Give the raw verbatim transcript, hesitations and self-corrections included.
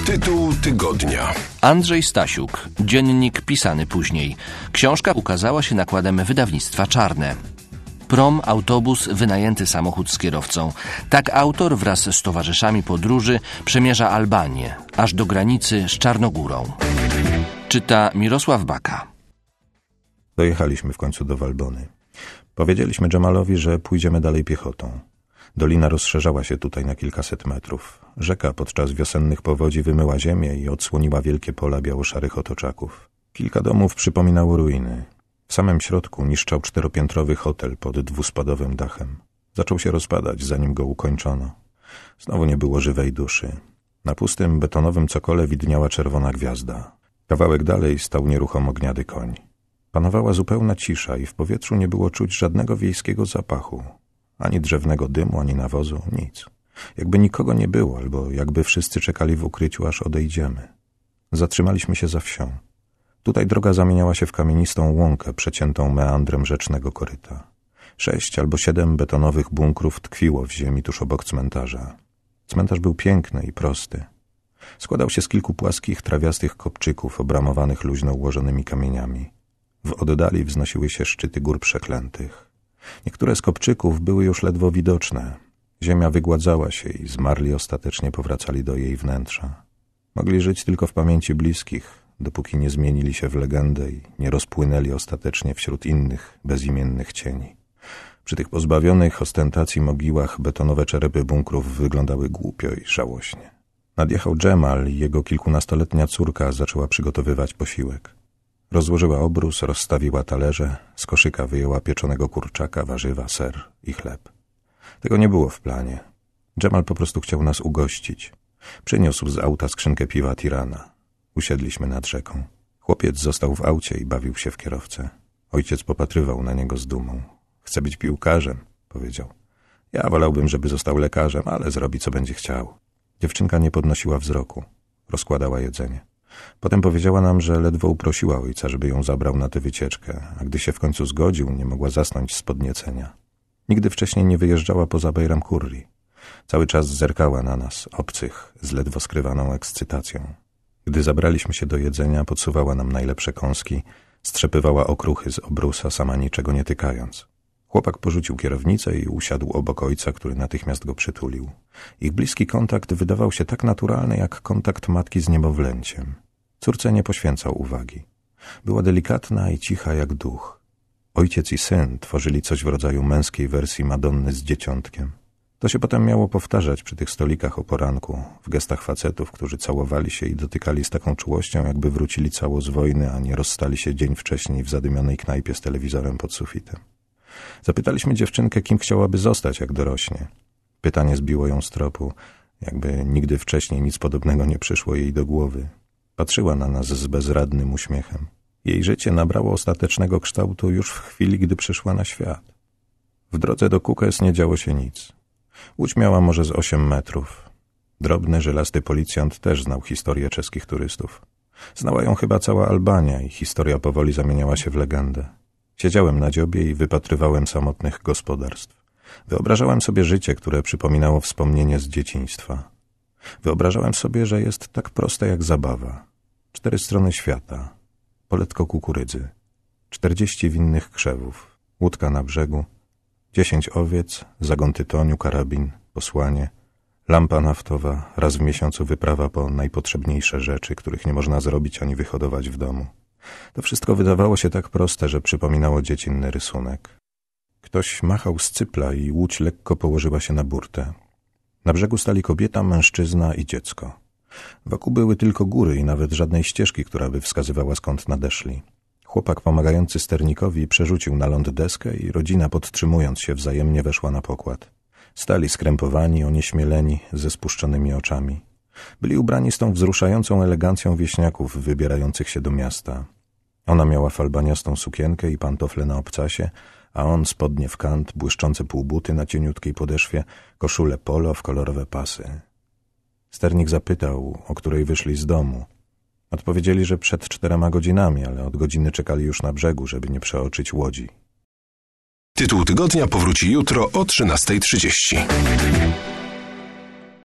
Tytuł tygodnia. Andrzej Stasiuk. Dziennik pisany później. Książka ukazała się nakładem wydawnictwa Czarne. Prom, autobus, wynajęty samochód z kierowcą. Tak autor wraz z towarzyszami podróży przemierza Albanię, aż do granicy z Czarnogórą. Czyta Mirosław Baka. Dojechaliśmy w końcu do Walbony. Powiedzieliśmy Dżemalowi, że pójdziemy dalej piechotą. Dolina rozszerzała się tutaj na kilkaset metrów. Rzeka podczas wiosennych powodzi wymyła ziemię i odsłoniła wielkie pola biało-szarych otoczaków. Kilka domów przypominało ruiny. W samym środku niszczał czteropiętrowy hotel pod dwuspadowym dachem. Zaczął się rozpadać, zanim go ukończono. Znowu nie było żywej duszy. Na pustym, betonowym cokole widniała czerwona gwiazda. Kawałek dalej stał nieruchomo gniady koń. Panowała zupełna cisza i w powietrzu nie było czuć żadnego wiejskiego zapachu. Ani drzewnego dymu, ani nawozu, nic. Jakby nikogo nie było, albo jakby wszyscy czekali w ukryciu, aż odejdziemy. Zatrzymaliśmy się za wsią. Tutaj droga zamieniała się w kamienistą łąkę przeciętą meandrem rzecznego koryta. Sześć albo siedem betonowych bunkrów tkwiło w ziemi tuż obok cmentarza. Cmentarz był piękny i prosty. Składał się z kilku płaskich, trawiastych kopczyków obramowanych luźno ułożonymi kamieniami. W oddali wznosiły się szczyty gór przeklętych. Niektóre z kopczyków były już ledwo widoczne. Ziemia wygładzała się i zmarli ostatecznie powracali do jej wnętrza. Mogli żyć tylko w pamięci bliskich, dopóki nie zmienili się w legendę i nie rozpłynęli ostatecznie wśród innych, bezimiennych cieni. Przy tych pozbawionych ostentacji mogiłach betonowe czerepy bunkrów wyglądały głupio i żałośnie. Nadjechał Dżemal i jego kilkunastoletnia córka zaczęła przygotowywać posiłek. Rozłożyła obrus, rozstawiła talerze, z koszyka wyjęła pieczonego kurczaka, warzywa, ser i chleb. Tego nie było w planie. Dżemal po prostu chciał nas ugościć. Przyniósł z auta skrzynkę piwa Tirana. Usiedliśmy nad rzeką. Chłopiec został w aucie i bawił się w kierowcę. Ojciec popatrywał na niego z dumą. Chce być piłkarzem, powiedział. Ja wolałbym, żeby został lekarzem, ale zrobi, co będzie chciał. Dziewczynka nie podnosiła wzroku. Rozkładała jedzenie. Potem powiedziała nam, że ledwo uprosiła ojca, żeby ją zabrał na tę wycieczkę, a gdy się w końcu zgodził, nie mogła zasnąć z podniecenia. Nigdy wcześniej nie wyjeżdżała poza Bejram Kurri. Cały czas zerkała na nas, obcych, z ledwo skrywaną ekscytacją. Gdy zabraliśmy się do jedzenia, podsuwała nam najlepsze kąski, strzepywała okruchy z obrusa, sama niczego nie tykając. Chłopak porzucił kierownicę i usiadł obok ojca, który natychmiast go przytulił. Ich bliski kontakt wydawał się tak naturalny, jak kontakt matki z niemowlęciem. Córce nie poświęcał uwagi. Była delikatna i cicha jak duch. Ojciec i syn tworzyli coś w rodzaju męskiej wersji Madonny z dzieciątkiem. To się potem miało powtarzać przy tych stolikach o poranku, w gestach facetów, którzy całowali się i dotykali z taką czułością, jakby wrócili cało z wojny, a nie rozstali się dzień wcześniej w zadymionej knajpie z telewizorem pod sufitem. Zapytaliśmy dziewczynkę, kim chciałaby zostać, jak dorośnie. Pytanie zbiło ją z tropu, jakby nigdy wcześniej nic podobnego nie przyszło jej do głowy. Patrzyła na nas z bezradnym uśmiechem. Jej życie nabrało ostatecznego kształtu już w chwili, gdy przyszła na świat. W drodze do Kukes nie działo się nic. Łódź miała może z osiem metrów. Drobny, żylasty policjant też znał historię czeskich turystów. Znała ją chyba cała Albania i historia powoli zamieniała się w legendę. Siedziałem na dziobie i wypatrywałem samotnych gospodarstw. Wyobrażałem sobie życie, które przypominało wspomnienie z dzieciństwa. Wyobrażałem sobie, że jest tak proste jak zabawa. Cztery strony świata, poletko kukurydzy, czterdzieści winnych krzewów, łódka na brzegu, dziesięć owiec, zagon tytoniu, karabin, posłanie, lampa naftowa, raz w miesiącu wyprawa po najpotrzebniejsze rzeczy, których nie można zrobić ani wyhodować w domu. To wszystko wydawało się tak proste, że przypominało dziecinny rysunek. Ktoś machał z cypla i łódź lekko położyła się na burtę. Na brzegu stali kobieta, mężczyzna i dziecko. Wokół były tylko góry i nawet żadnej ścieżki, która by wskazywała, skąd nadeszli. Chłopak pomagający sternikowi przerzucił na ląd deskę i rodzina, podtrzymując się wzajemnie, weszła na pokład. Stali skrępowani, onieśmieleni, ze spuszczonymi oczami. Byli ubrani z tą wzruszającą elegancją wieśniaków wybierających się do miasta. Ona miała falbaniastą sukienkę i pantofle na obcasie, a on spodnie w kant, błyszczące półbuty na cieniutkiej podeszwie, koszulę polo w kolorowe pasy. Sternik zapytał, o której wyszli z domu. Odpowiedzieli, że przed czterema godzinami, ale od godziny czekali już na brzegu, żeby nie przeoczyć łodzi. Tytuł tygodnia powróci jutro o trzynastej trzydzieści.